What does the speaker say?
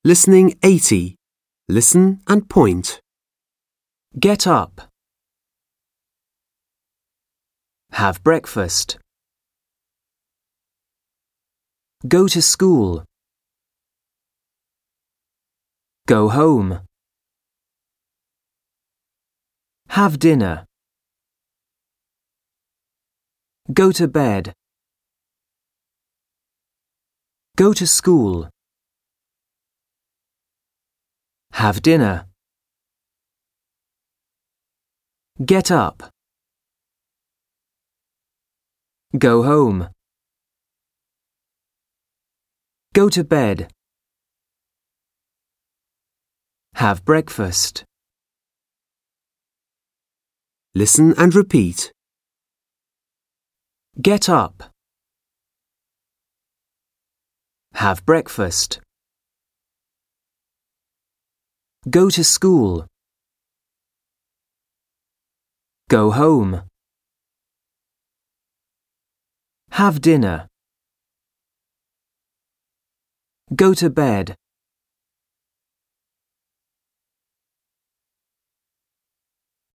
Listening 80. Listen and point. Get up. Have breakfast. Go to school. Go home. Have dinner. Go to bed. Go to school. Have dinner. Get up. Go home. Go to bed. Have breakfast. Listen and repeat. Get up. Have breakfast. Go to school. Go home. Have dinner. Go to bed.